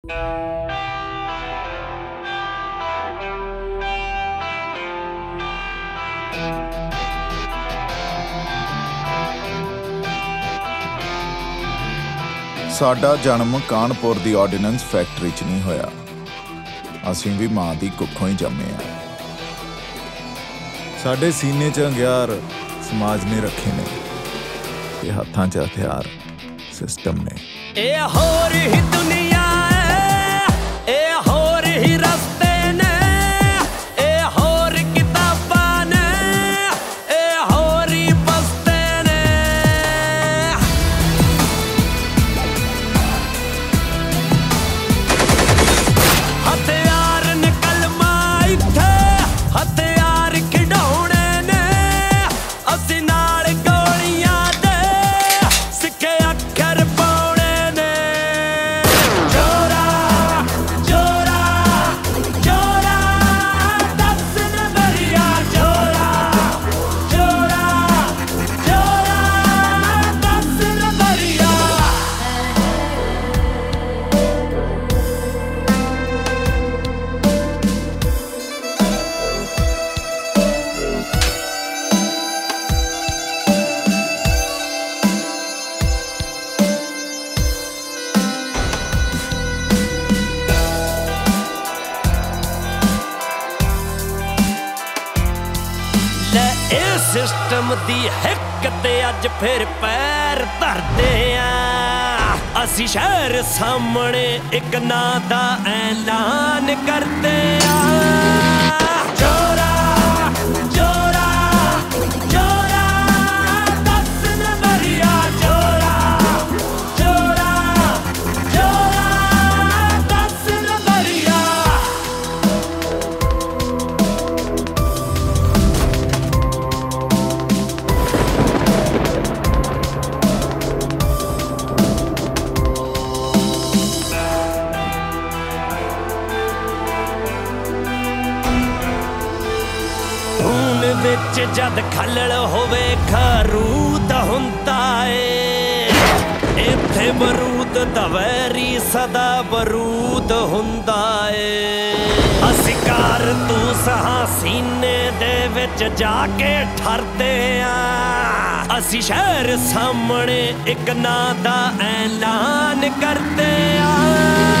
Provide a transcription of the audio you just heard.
ਸਾਡਾ ਜਨਮ ਕਾਨਪੁਰ ਦੀ ordinance factory 'ਚ ਨਹੀਂ ਹੋਇਆ। ਅਸੀਂ ਵੀ ਮਾਂ ਦੀ ਕੁੱਖੋਂ ਹੀ ਜੰਮੇ ਆ। ਸਾਡੇ ਸੀਨੇ 'ਚ ਅੰਗਿਆਰ ਸਮਾਜ ਨੇ ਰੱਖੇ ਨੇ ਤੇ ਹੱਥਾਂ 'ਚ ਹਥਿਆਰ ਸਿਸਟਮ ਨੇ। ਇਹ ਹੋਰ ਹੀ ਦੁਨੀਆ ਹੈ, ਇਹ ਹੋਰ ਹੀ ਰਸਤੇ ਨੇ, ਇਹ ਹੋਰ ਕਿਤਾਬਾਂ ਨੇ, ਇਹ ਹੋਰ ਹੀ ਬਸਤੇ ਨੇ। ਹਥਿਆਰ ਨੇ ਕਲਮਾਂ ਇੱਥੇ, ਹਥਿਆਰ ਖਿਡਾਉਣੇ ਨੇ, ਅਸੀਂ ਨਾਲ ਗੋਲੀਆਂ ਦੇ ਸਿੱਕੇ ਅੱਖਰ ਪਾਉਣੇ ਨੇ। ਜੋਰਾ ਜੋਰਾ ਜੋਰਾ ਦੱਸ ਨੰਬਰੀਆ, ਜੋਰਾ ਜੋਰਾ ਜੋਰਾ ਦੱਸ ਨੰਬਰੀਆ। ਲੈ ਇਹ ਸਿਸਟਮ ਦੀ ਹਿੱਕ ਤੇ ਅੱਜ ਫਿਰ ਪੈਰ ਧਰਦੇ ਆ। ਅਸੀਂ ਸ਼ਹਿਰ ਸਾਹਮਣੇ ਇੱਕ ਨਾਂ ਦਾ ਐਲਾਨ ਕਰਦੇ ਆ। ਜੋਰਾ ਜੋਰਾ ਜੋਰਾ ਦੱਸ ਨੰਬਰੀਆ, ਜੋਰਾ ਜੋਰਾ ਜੋਰਾ ਦੱਸ ਨੰਬਰੀਆ। ਖੂਨ ਵਿੱਚ ਜਦ ਖੱਲੜ ਹੋਵੇ ਖਰੂਦ ਹੁੰਦਾ ਏ। ਇੱਥੇ ਬਰੂਦ ਦਾ ਵੈਰੀ ਸਦਾ ਬਰੂਦ ਹੁੰਦਾ ਏ। ਅਸੀਂ ਕਾਰਤੂਸ ਹਾਂ ਸੀਨੇ ਦੇ ਵਿੱਚ ਜਾ ਕੇ ਠਰਦੇ ਆ। ਅਸੀਂ ਸ਼ਹਿਰ ਸਾਹਮਣੇ ਇੱਕ ਨਾਂ ਦਾ ਐਲਾਨ ਕਰਦੇ ਆ।